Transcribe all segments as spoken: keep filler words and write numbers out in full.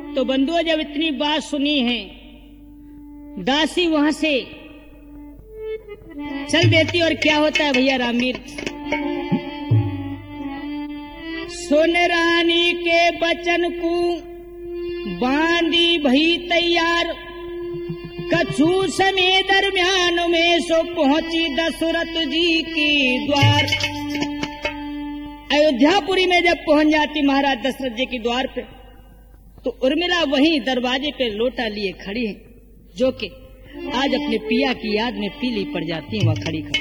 तो बंधुओं जब इतनी बात सुनी है, दासी वहां से चल देती और क्या होता है भैया रामवीर, सुन रानी के बचन को बांधी भई तैयार, कछु समय दरमियान में सो पहुंची दशरथ जी के द्वार। अयोध्यापुरी में जब पहुंच जाती महाराज दशरथ जी के द्वार पे, तो उर्मिला वहीं दरवाजे पे लोटा लिए खड़ी है, जो कि आज अपने पिया की याद में पीली पड़ जाती है वह खड़ी खड़ी।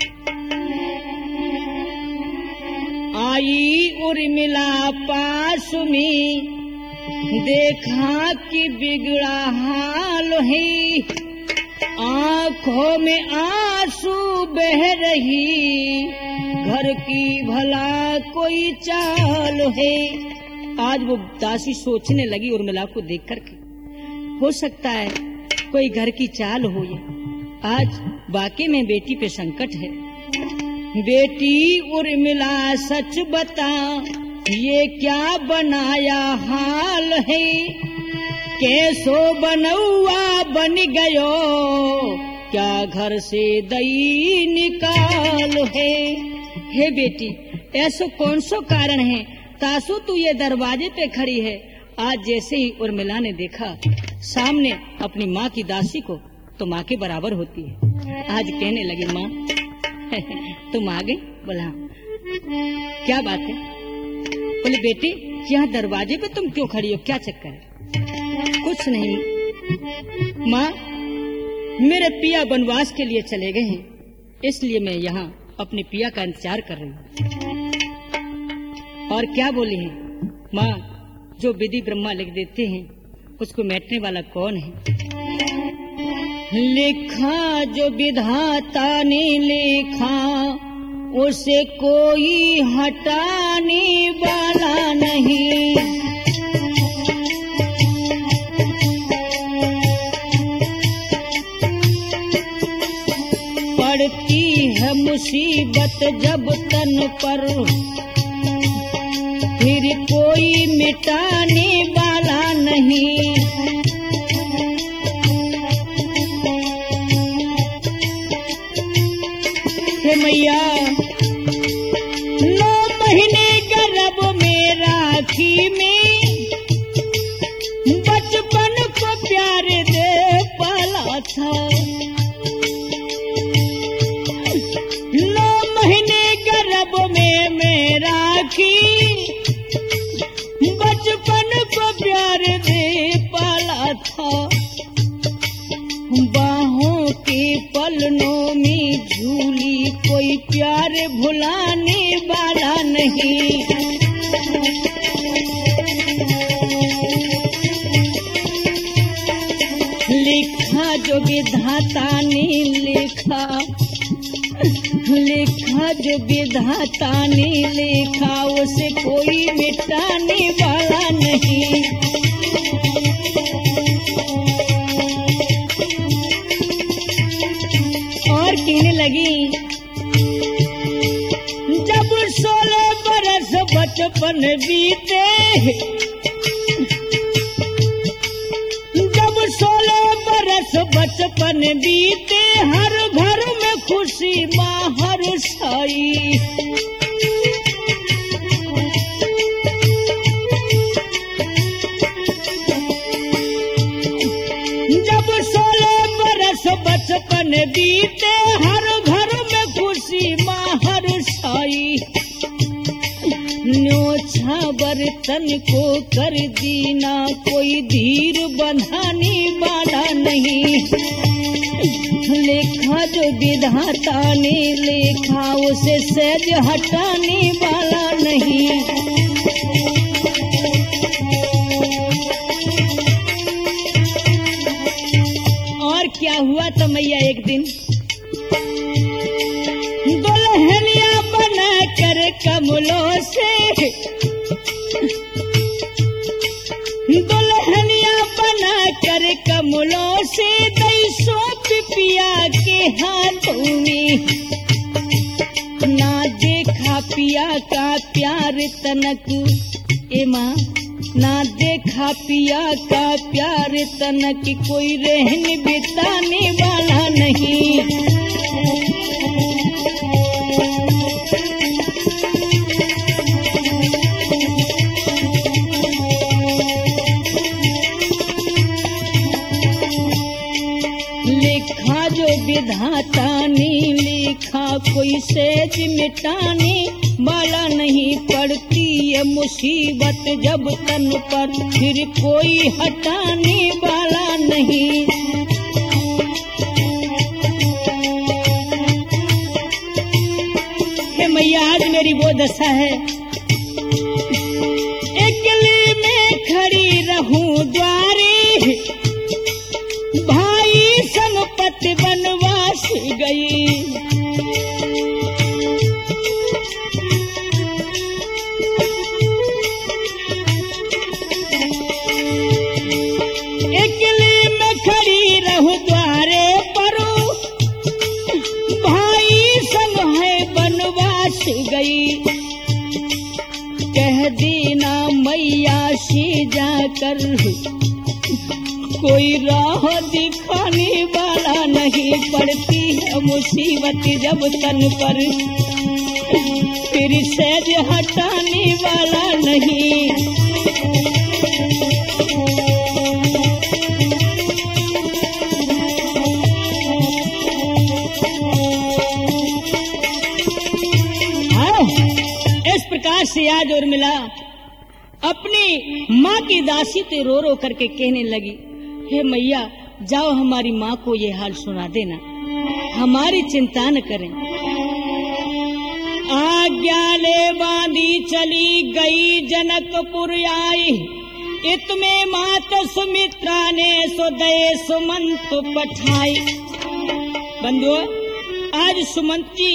आई उर्मिला पास में, देखा कि बिगड़ा हाल है, आंखों में आंसू बह रही, घर की भला कोई चाल है। आज वो दासी सोचने लगी उर्मिला को देख करके, हो सकता है कोई घर की चाल हो ये, आज वाकई में बेटी पे संकट है। बेटी उर्मिला सच बता, ये क्या बनाया हाल है, कैसो बनौआ बन गयो, क्या घर से दई निकाल है। हे बेटी, ऐसो कौन सो कारण है, तासो तू ये दरवाजे पे खड़ी है। आज जैसे ही उर्मिला ने देखा सामने अपनी माँ की दासी को, तो माँ के बराबर होती है। आज कहने लगी, माँ तुम आ गई? बोला क्या बात है? बोले बेटी, यहाँ दरवाजे पे तुम क्यों खड़ी हो, क्या चक्कर है? कुछ नहीं माँ, मेरे पिया वनवास के लिए चले गए हैं, इसलिए मैं यहाँ अपने पिया का इंतजार कर रही हूँ। और क्या बोली है माँ, जो विधि ब्रह्मा लिख देते हैं उसको मिटने वाला कौन है? लिखा जो विधाता ने लिखा, उसे कोई हटाने वाला नहीं। पड़ती है मुसीबत जब तन पर, फिर कोई मिटाने वाला नहीं। हे मैया, नौ महीने गर्भ में राखी में, बचपन को प्यार दे पाला था। नौ महीने गर्भ में मैं राखी, बचपन को प्यार दे पाला था। बाहों के पलनों में झूली, कोई प्यार भुलाने वाला नहीं। लिखा जो विधाता ने लिखा, लिखा जो विधाता ने लिखा, उसे कोई मिटाने वाला नहीं। और कहने लगी, जब सोलह बरस बचपन बीते, जब सोलह बरस बचपन बीते, हर घर में खुशी बाहर साई। जब सोलह बरस बचपन बीते, हर घर में खुशी बाहर साई। न्योछा बर्तन को कर दीना, कोई धीर बंधाने वाला नहीं। लिखा जो विधाता ने लिखा, उसे सहज हटाने वाला नहीं। और क्या हुआ तो मैया, एक दिन दुल्हनिया बना कर कमलों से, दुल्हनिया बना कर कमलों से, दई सौंप पिया के हाथों में। ना देखा पिया का प्यार तनक, ए माँ ना देखा पिया का प्यार तन की कोई रहन बिताने वाला नहीं। लिखा जो विधाता ने लिखा कोई सेज मिटाने वाला नहीं। पड़ती है मुसीबत जब तन पर फिर कोई हटाने वाला नहीं। हे मैया आज मेरी वो दशा है, अकेले में खड़ी रहूं द्वारे, भाई संपत्ति बनवास गई। अकेले में खड़ी रहूं द्वारे पर, भाई संग है बनवास गई। कह देना मैया से जाकर कोई राह दिखाने वाला नहीं। पड़ती है मुसीबत जब तन पर फिर सहज हटाने वाला नहीं। इस प्रकार से आज उर्मिला अपनी माँ की दासी से रो रो करके कहने लगी, हे मैया जाओ हमारी माँ को ये हाल सुना देना, हमारी चिंता न करें। आज्ञा ले बांधी चली गई जनकपुर आई, इतमें मात सुमित्रा ने सुदय सुमंत पठाई। बंधुओं आज सुमंत जी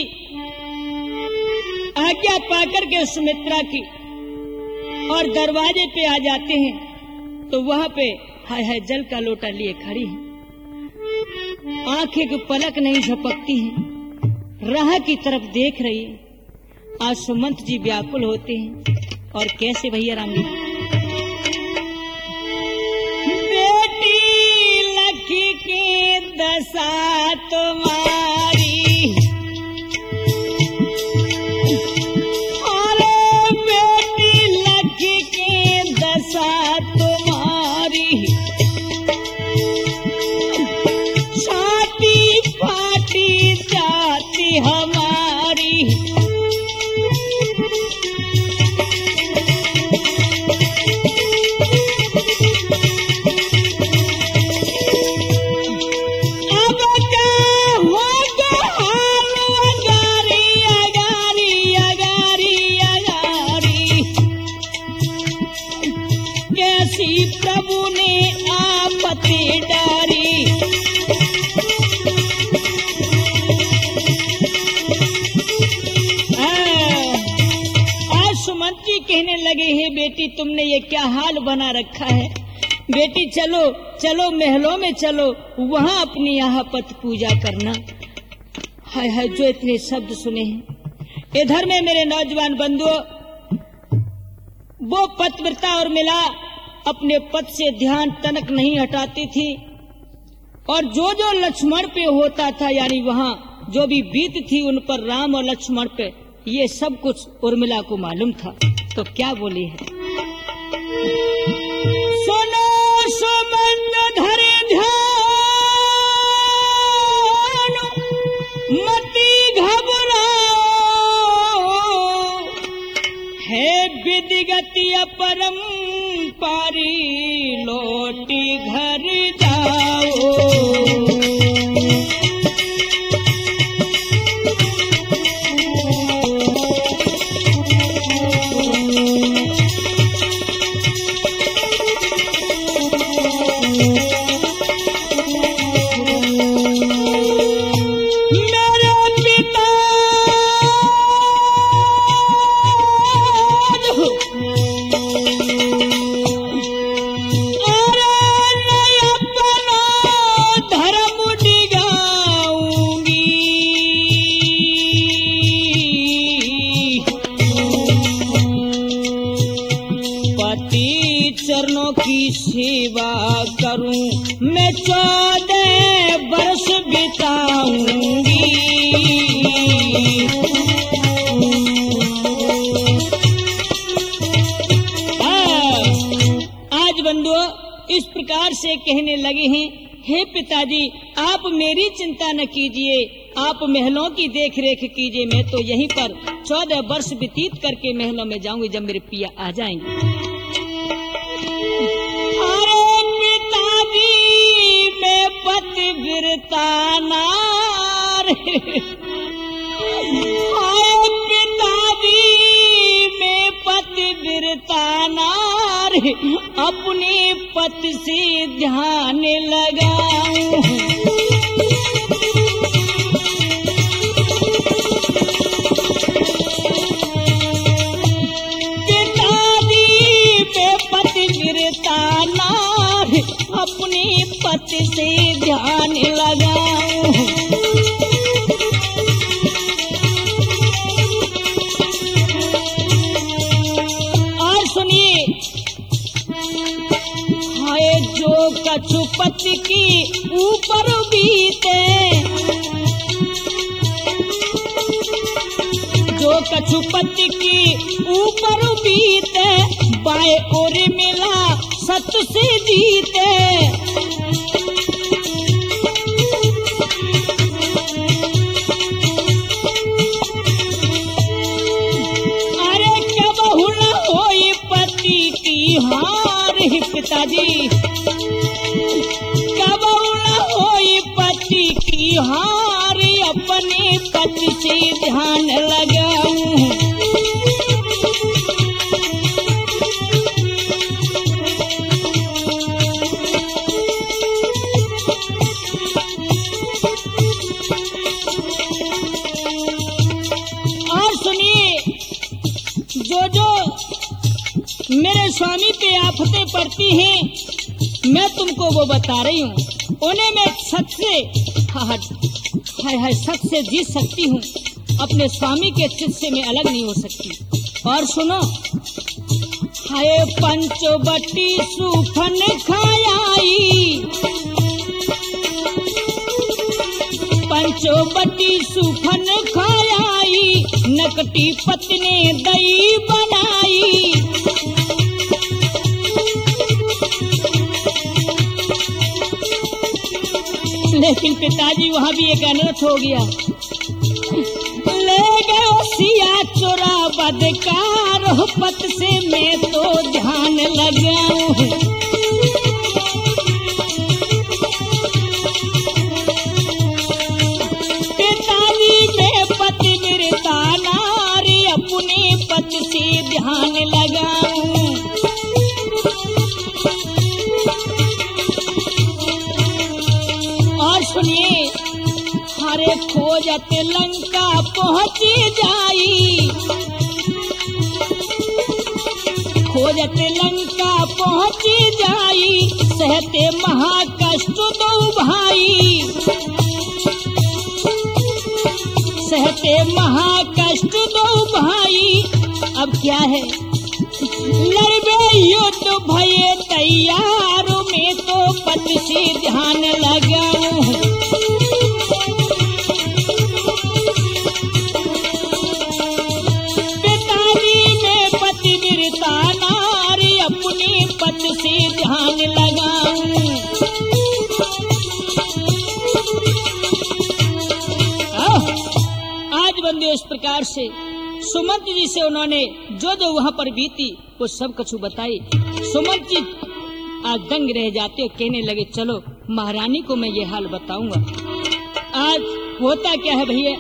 आज्ञा पाकर के सुमित्रा की और दरवाजे पे आ जाते हैं तो वहाँ पे हाय हाय जल का लोटा लिए खड़ी है, आंखें की पलक नहीं झपकती हैं, राह की तरफ देख रही है। आज सुमंत जी व्याकुल होते हैं और कैसे भैया राम जी। बेटी लखी की दशा तुम्हारी, छाती फाटी जाती हमारी। अब क्या होगा हाल अगारी अगारी अगारी अगारी, कैसी प्रभु ने आपत्ति डारी। सुमंती कहने लगे, हे बेटी तुमने ये क्या हाल बना रखा है। बेटी चलो चलो महलों में चलो, वहाँ अपनी यहाँ पत पूजा करना। हाय हाय जो इतने शब्द सुने हैं। इधर में मेरे नौजवान बंधुओं वो पतिव्रता और मिला अपने पद से ध्यान तनक नहीं हटाती थी और जो जो लक्ष्मण पे होता था यानी वहाँ जो भी बीत थी उन पर राम और लक्ष्मण पे ये सब कुछ उर्मिला को मालूम था। तो क्या बोली है, सुनो सुमंत धरे ध्यान मति घबराओ, है विधिगति अपरम पारी लौटी घर जाओ। अपना सेवा करूं, मैं चौदह वर्ष बिताऊंगी। आज बंधुओं इस प्रकार से कहने लगे हैं, हे पिताजी आप मेरी चिंता न कीजिए, आप महलों की देख रेख कीजिए, मैं तो यहीं पर चौदह वर्ष व्यतीत करके महलों में जाऊंगी जब मेरे पिया आ जाएंगे। अरे पिताजी मैं पतिव्रता नारी, अरे पिताजी मैं पतिव्रता नारी, अपने पति से ध्यान लगाऊं। पिताजी मैं पतिव्रता नारी, अपने पति से ध्यान लगाऊं। और सुनिए, हाय जो कछु पति की ऊपर बीते, जो कछु पति की ऊपर बीते, बाएं ओर मिला सत से जीते। अरे कबहु न होई पति की हार, पिताजी कबहु न होई पति की हार, अपने पति से ध्यान लगाऊं। और सुनिए, जो जो मेरे स्वामी पे आफतें पड़ती हैं मैं तुमको वो बता रही हूँ, उन्हें मैं सच से हाय हाय सच से जीत सकती हूँ, अपने स्वामी के चित्त से मैं अलग नहीं हो सकती। और सुनो, हाय पंचवटी सुफन खाई, पंचवटी सुफन खाई, नकटी पत्नी दही बनाई। लेकिन पिताजी वहाँ भी एक अनर्थ हो गया, ले गए सिया चोरा बदकार, पत से मैं तो ध्यान लगाऊं। पिताजी मैं पतिव्रता नारी, अपने पति से ध्यान लगाऊं। और सुनिए, हरे खोजत लंका पहुँची जाई, खोजत लंका पहुँची जाई, सहते महाकष्ट दो भाई, सहते महाकष्ट दो भाई। अब क्या है, लड़बे युद्ध भये तैयार, में तो पति से ध्यान लगाऊं। पिताजी में पतिव्रता नारी, अपने पति से ध्यान लगाऊं। आज बंदे इस प्रकार से सुमंत जी से उन्होंने जो जो वहाँ पर बीती वो सब कछु बताई। सुमंत जी आज दंग रह जाते और कहने लगे, चलो महारानी को मैं ये हाल बताऊंगा। आज होता क्या है भैया,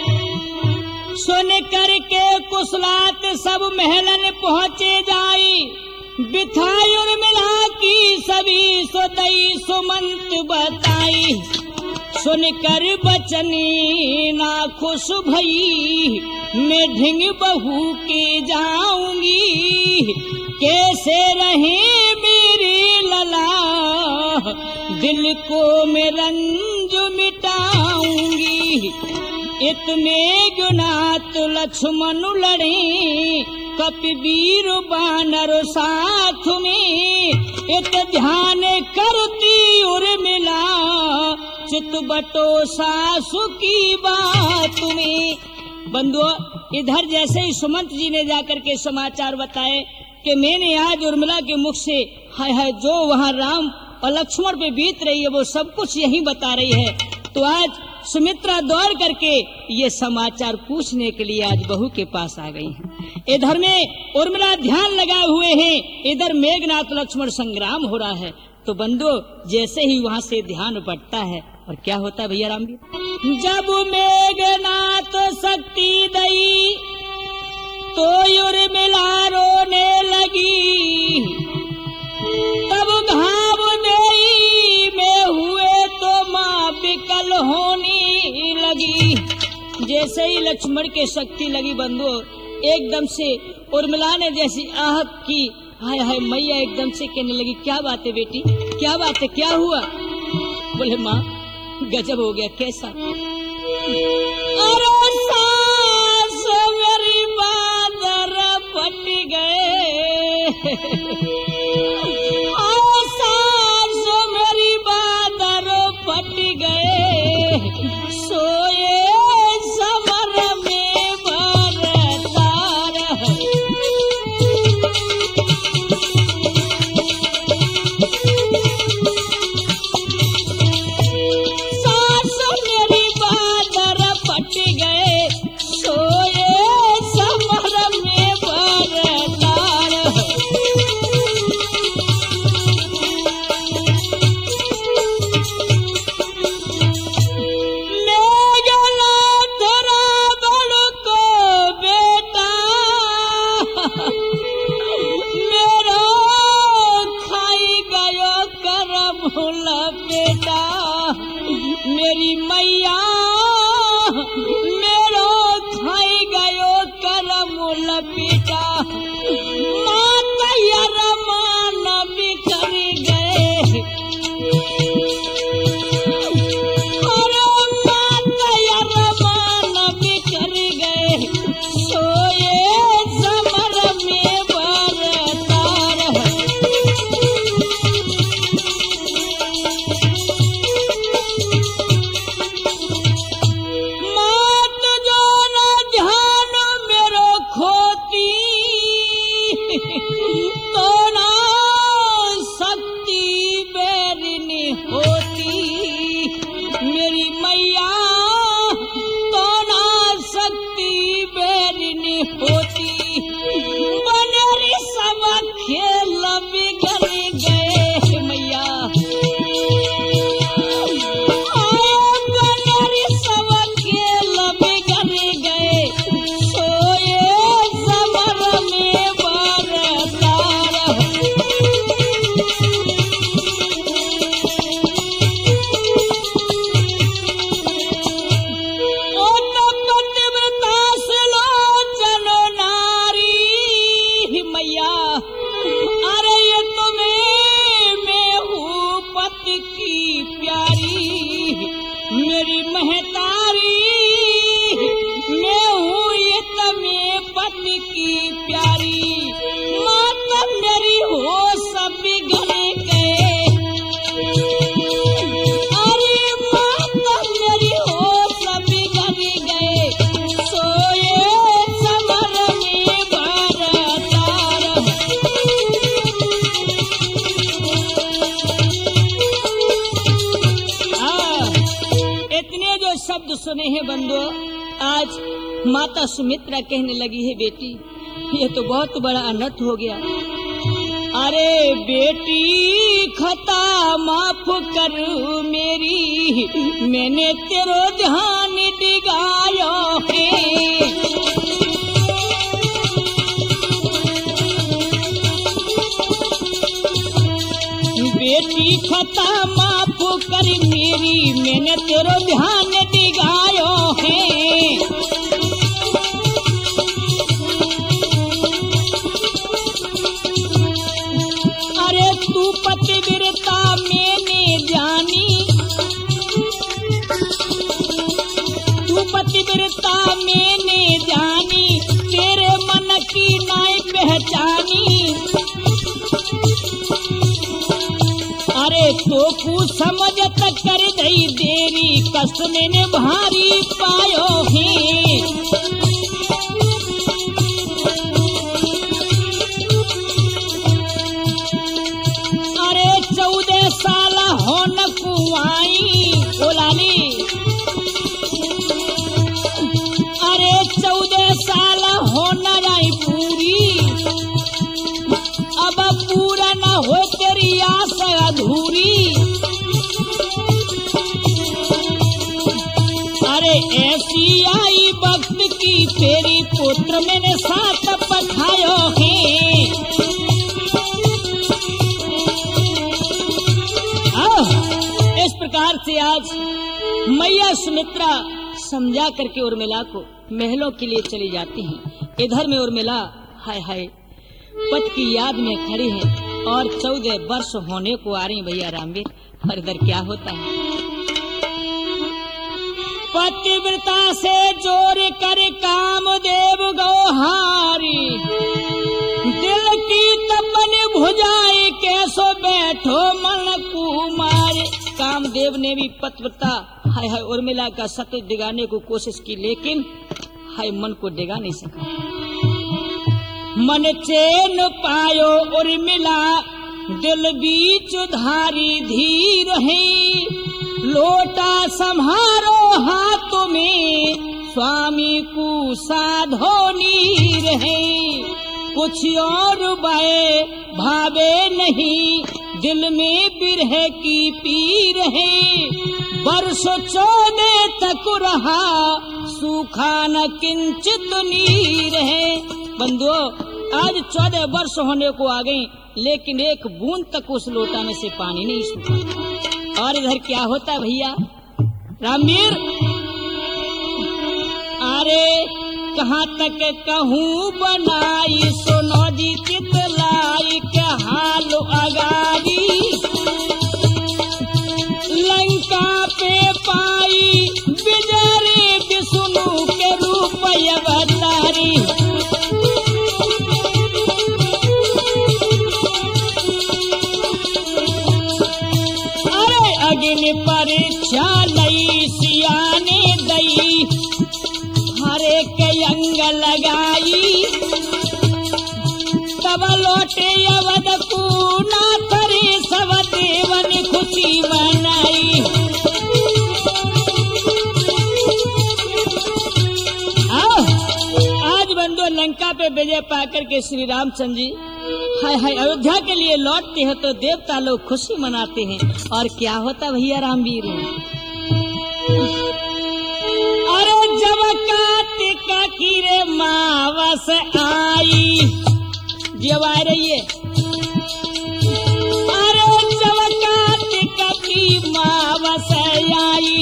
सोने करके कुशलात सब महलन पहुँचे जाई, बिथायुर मिला की सभी सोदई सुमंत बताई। सुन कर बचनी ना खुश भई, मैं ढिंग बहू के जाऊंगी, कैसे रहे मेरी लला, दिल को मैं रंज मिटाऊंगी। इतने गुनात लक्ष्मण लड़े, कपिवीर बानर साथ में, इत ध्यान करती उर्मिला चित बटो सासु की बात में। बंधुओं, इधर जैसे ही सुमंत जी ने जाकर के समाचार बताए कि मैंने आज उर्मिला के मुख से हाय हाय जो वहाँ राम और लक्ष्मण पे बीत रही है वो सब कुछ यही बता रही है, तो आज सुमित्रा दौड़ करके ये समाचार पूछने के लिए आज बहू के पास आ गई हैं। इधर में उर्मिला ध्यान लगाए हुए हैं, इधर मेघनाथ लक्ष्मण संग्राम हो रहा है। तो बंधु जैसे ही वहाँ से ध्यान बढ़ता है और क्या होता है भैया राम जी, जब मेघनाथ शक्ति दई तो उर्मिला रोने लगी, तब घाव देई में हुए तो माँ विकल होने लगी। जैसे ही लक्ष्मण के शक्ति लगी बंधु, एकदम से उर्मिला ने जैसी आह की, हाय हाय मैया एकदम से कहने लगी, क्या बात है बेटी, क्या बात है, क्या हुआ? बोले माँ गजब हो गया। कैसा? अरे सास मेरी बादर फट गए, सास मेरी बादर फट गए, सोए समर में बरतार। सास मेरी बादर फट गए, सोए समर में बरतार। मेघनाथ रावण को बेटा मेरो खाई गयो करम लपेटा, मेरी मैया मेरो खाई गयो करम लपेटा, माता रमान बिखर गए, अरे माता रमान बिखर गए, सोए समर में बरतार। मात जो न ध्यान मेरो खोती, तो ना शक्ति बेरिनी होती, मेरी मैया तो ना शक्ति बेरिनी होती, बनेरी सब खेल बिगड़ गए मैया, बनेरी सब खेल बिगड़ गए, सोए समर में बरतार। ओ तो पतिव्रता सुलोचन नारी मैया, अरे ये तुम्हें मैं हूँ पति की प्यारी, मेरी महतारी मैं हूँ ये तुम्हें पति की प्यारी, माता मेरी हो सब बिगड़ गए, अरे माता मेरी हो सब बिगड़ गए, सोए समर में बरतार। हाँ, इतने जो शब्द सुने हैं बंधुओं, आज माता सुमित्रा कहने लगी है, बेटी ये तो बहुत बड़ा अनर्थ हो गया, अरे बेटी खता माफ कर मेरी, मैंने तेरो ध्यान दिगायो है, बेटी खता माफ कर मेरी, मैंने तेरो ध्यान दिगायो है, अरे तू पतिव्रता मैंने जानी, तू पतिव्रता मैंने जानी, तेरे मन की नाई पहचानी, अरे तो कु समझ तक कर दई देरी कष्ट मैंने भारी पायो है। अरे चौदह साल हो न कुआई ओ लाली, अरे चौदह साल हो न आई पूरी, अब पूरा न हो तेरी आस अधूरी। अरे ऐसी आई वक्त की तेरी पुत्र मैंने साथ पठायो है। इस प्रकार से आज मैया सुमित्रा समझा करके उर्मिला को महलों के लिए चली जाती हैं। इधर में उर्मिला हाय हाय पति की याद में खड़ी है और चौदह वर्ष होने को आ रही भैया रामवीर। और इधर क्या होता है, पतिव्रता से जोर कर कामदेव गौहारी, दिल की तपन भुजाई कैसो बैठो मन कुमार। कामदेव ने भी पतिव्रता हाय हाय उर्मिला का सत्य दिगाने को कोशिश की, लेकिन हाय मन को दिगा नहीं सका। मन चैन पायो उर्मिला दिल बीच धारी धीर है, लोटा संहारो हाथों में स्वामी को साधो नीर है। कुछ और बाए भावे नहीं दिल में बिरह की पीर है, बरसों चौदह तक रहा सूखा न किंचित नीर है। बंधुओं आज चौदह वर्ष होने को आ गई, लेकिन एक बूंद तक उस लोटा में से पानी नहीं सूखा। और इधर क्या होता है भैया रामवीर, अरे कहाँ तक कहूँ बनाई सुनो जी चितलाई के हाल अगाड़ी, लंका पे पाई बिजरे विष्णु के रूप अवतारी। अरे अग्नि परीक्षा लई सियाने दई, हरे के अंग लगाई, तब लौटे अवध को नाथ रे सब देवन खुशी मनाई। आज बंदो लंका पे विजय पाकर के श्री रामचंद्र जी हाय हाय अयोध्या के लिए लौटते हैं तो देवता लोग खुशी मनाते हैं। और क्या होता भैया रामवीर, अरे जब कार्तिक की रे मावस आई, जब आ रही है, अरे जब कार्तिक की मावस आई,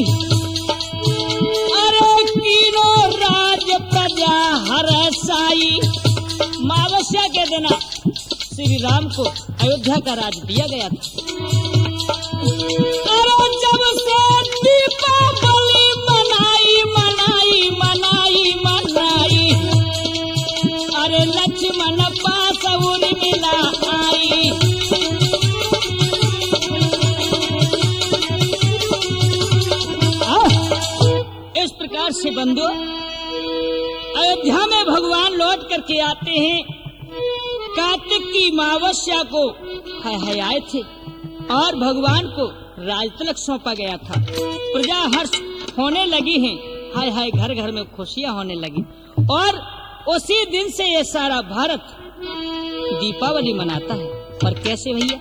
अरे तीनों राज प्रजा हरसाई। मावस्या के दिन श्री राम को अयोध्या का राज दिया गया था। अरे जब से दीपावली मनाई मनाई मनाई मनाई, अरे लक्ष्मण पास उर्मिला आई। इस प्रकार से बंधु अयोध्या में भगवान लौट करके आते हैं। कार्तिक की मावस्या को हाय हाय आए थे और भगवान को राजतिलक सौंपा गया था। प्रजा हर्ष होने लगी हैं, हाय हाय घर घर में खुशियां होने लगी। और उसी दिन से ये सारा भारत दीपावली मनाता है। और कैसे भैया,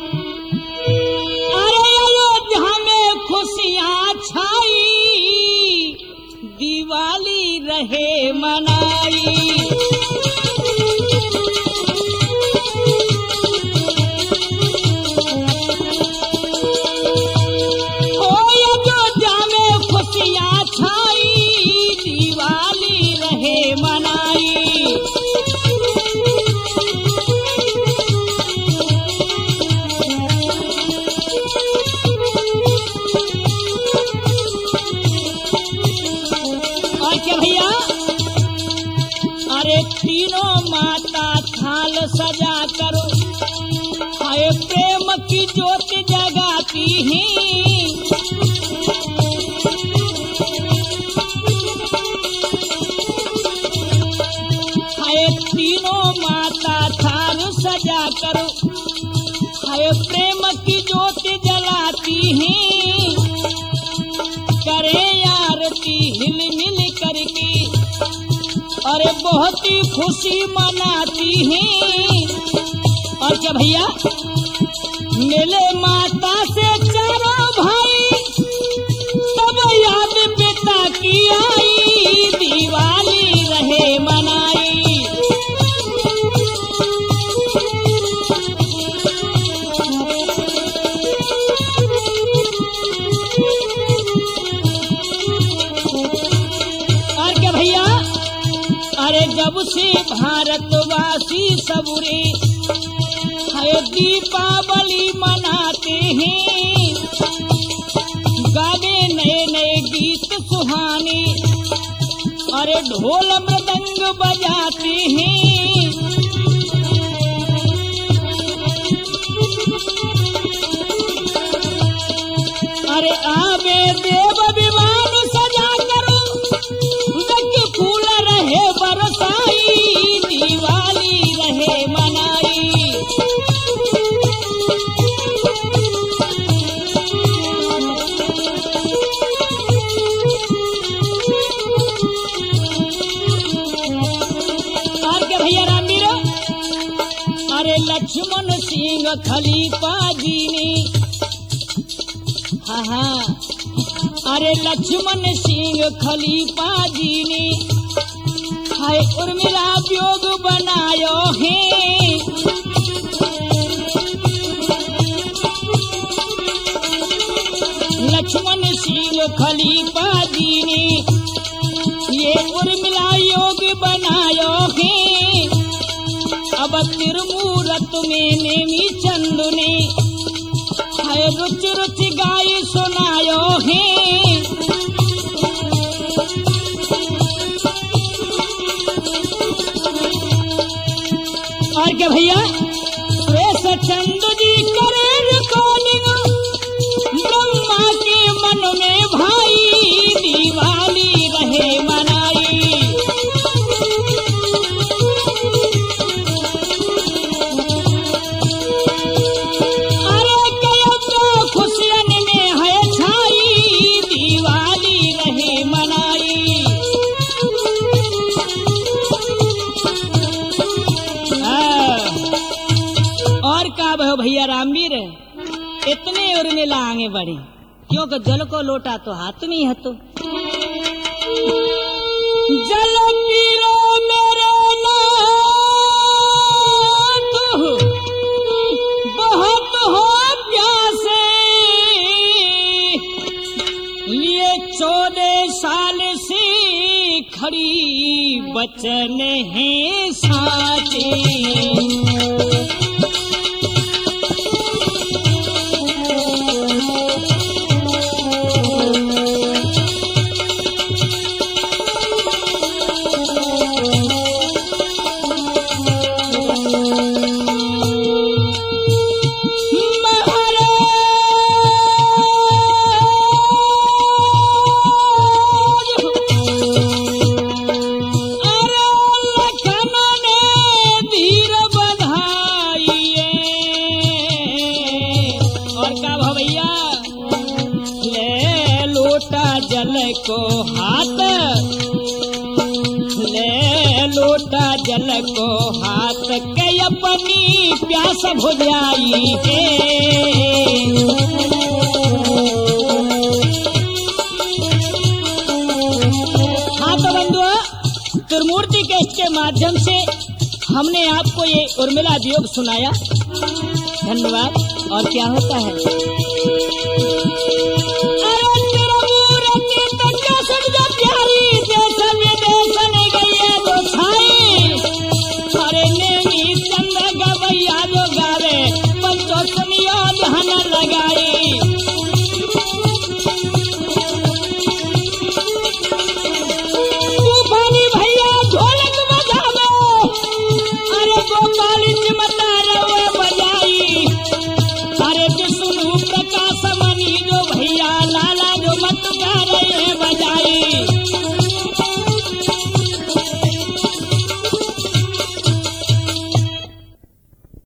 अरे अयोध्या में खुशियां छाई, दिवाली रहे मनाई। तीनों माता थाल सजा करो, हाय प्रेम की ज्योति जगा जलाती हैं। हाय तीनों माता थाल सजा कर हाय प्रेम की ज्योत जलाती हैं। करे आरती हिल मिल करके अरे बहुत ही खुशी मनाती हैं। और क्या भैया मिले माता से चारों भाई तब याद पिता की आई दिवाली रहे मनाई। और क्या भैया अरे जब से भारतवासी सबुरे हाय दीपावली मनाते हैं। गावे नए नए गीत सुहाने अरे ढोल मृदंग बजाते हैं। अरे आवे देव विमान सजा करो रख फूल रहे बरसाई दिवाली रहे मनाई। लक्ष्मण सिंह खलीफा जी ने हाँ हाँ अरे लक्ष्मण सिंह खलीफा जी ने हाय उर्मिला वियोग बनायो है। लक्ष्मण सिंह खलीफा जी ने ये उर्मिला योग बनायो है। अब तिरमूरत में नेमी चंद ने हाय रुच रुच गाय सुनायो है। और क्या भैया प्रेस चंद जी करे रिकॉर्डिंग ब्रह्मा के मन में भाई दिवाली रहे मनाई। भैया रामवीर इतने उर्मिला आगे बढ़ी क्योंकि जल को लोटा तो हाथ में है। तो जल पी लो मेरे नाथ बहुत हो प्यासे लिए चौदह साल से खड़ी बचन है साचे। को हाथ ले लोटा जल को हाथ के अपनी प्यास बुझाई है। हाँ तो बंधुओं त्रिमूर्ति के इसके माध्यम से हमने आपको ये उर्मिला वियोग सुनाया। धन्यवाद। और क्या होता है